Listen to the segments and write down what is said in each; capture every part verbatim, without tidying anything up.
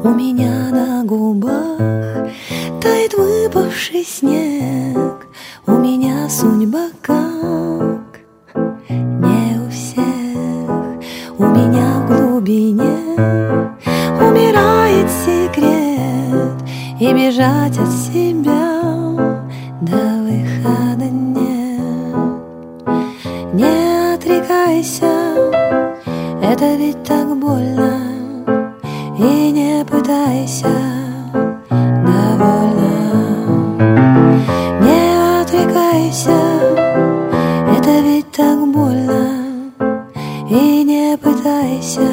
У меня на губах тает выпавший снег. У меня судьба как не у всех. У меня в глубине умирает секрет, и бежать от себя до выхода нет. Не отрекайся, это ведь так больно, и не пытайся, довольно. Не отрекайся, это ведь так больно, и не пытайся,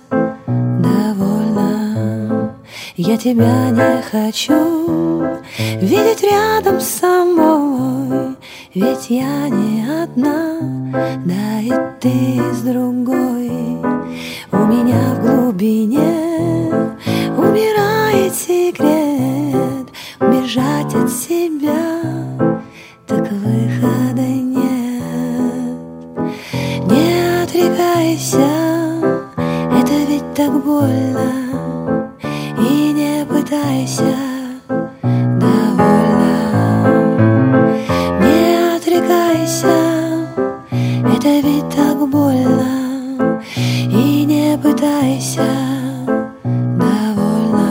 довольно. Я тебя не хочу видеть рядом со мной, ведь я не одна, да и ты с другой. У меня в глубине умирает секрет, убежать от себя, так выхода нет. Не отрекайся, это ведь так больно, и не пытайся, довольно. Не отрекайся, это ведь так больно, и не пытайся, довольно.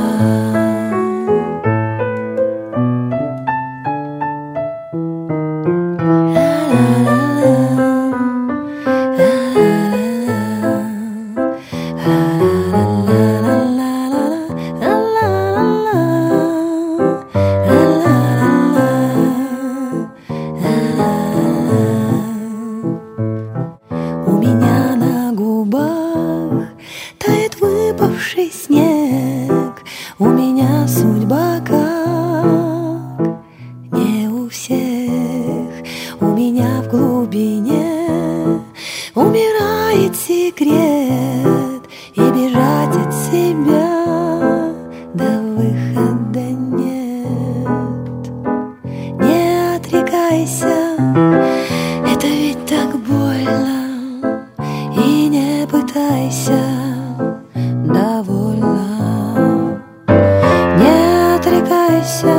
У меня на губах тает выпавший снег. У меня судьба как не у всех. У меня в глубине умирает секрет, и бежать от себя до выхода нет. Не отрекайся, это ведь так больно, и не пытайся, довольно. Не отрекайся,